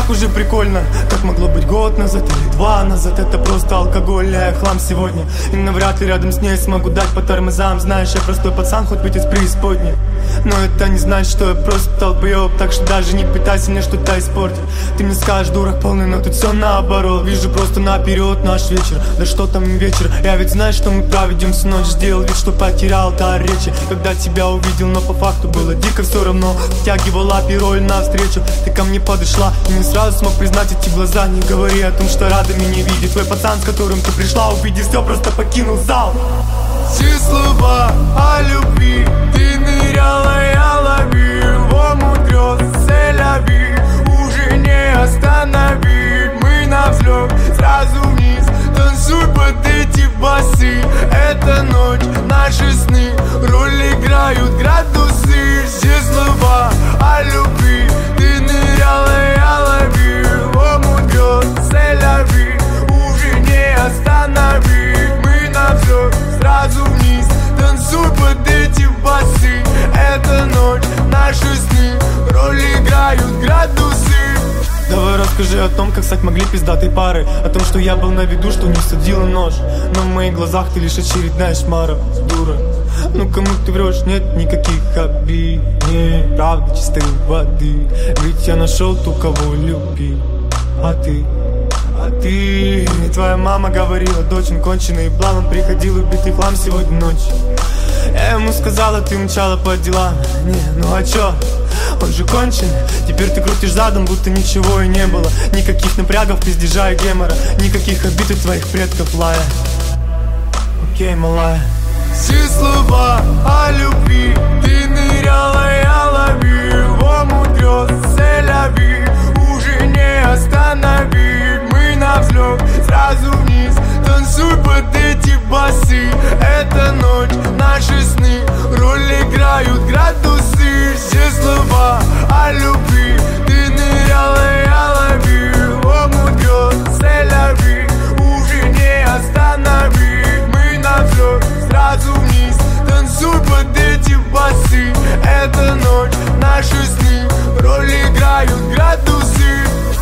так уже прикольно, как могло быть год назад или 2 назад. Это просто алкогольный хлам сегодня, и навряд ли рядом с ней смогу дать по тормозам. Знаешь, я простой пацан, хоть быть из преисподней, но это не значит, что я просто толпоёб. Так что даже не пытайся мне что-то испортить. Ты мне скажешь, дурак полный, но тут все наоборот. Вижу просто наперед наш вечер, да что там вечер. Я ведь знаю, что мы проведем всю ночь. Сделал вид, что потерял дар речи, когда тебя увидел, но по факту было дико все равно. Втягивала пироль навстречу, ты ко мне подошла, и не сразу смог признать эти глаза. Не говори о том, что рада меня видеть. Твой пацан, с которым ты пришла, увидев все, просто покинул зал. Все слова о любви ты ныряла, я ловил в омут грез, селяви уже не остановить. Мы на взлет, сразу вниз, танцуй под эти басы. Это ночь, наши сны, роль играют градусы. Все слова о любви ты ныряла, я ловил в омут грез, селяви уже не остановить. Мы на взлет, сразу вниз, танцуй под эти басы. Это ночь, наши сны, роль играют градусы. Давай расскажи о том, как стать могли пиздатой парой, о том, что я был на виду, что не садила нож, но в моих глазах ты лишь очередная шмара, дура. Ну кому ты врешь, нет никаких обид, не, правда чистой воды. Ведь я нашел ту, кого любил, а ты. И твоя мама говорила, дочь, он конченый план. Он приходил убитый в хлам сегодня ночью. Я ему сказала, ты мчала по делам. Не, ну а чё? Он же кончен. Теперь ты крутишь задом, будто ничего и не было. Никаких напрягов, пиздежа и гемора, никаких обид от твоих предков, лая. Окей, малая. Все слова о любви ты ныряла, я ловил в омут грез, селяви уже не остановить. Мы на взлет, сразу вниз, танцуй под эти басы. Это ночь, наши сны, роль играют градусы. Все слова о любви ты ныряла, я ловил в омут грез, селяви уже не остановить. Мы на взлет, сразу вниз, танцуй под эти басы. Это ночь, наши сны, роль играют градусы.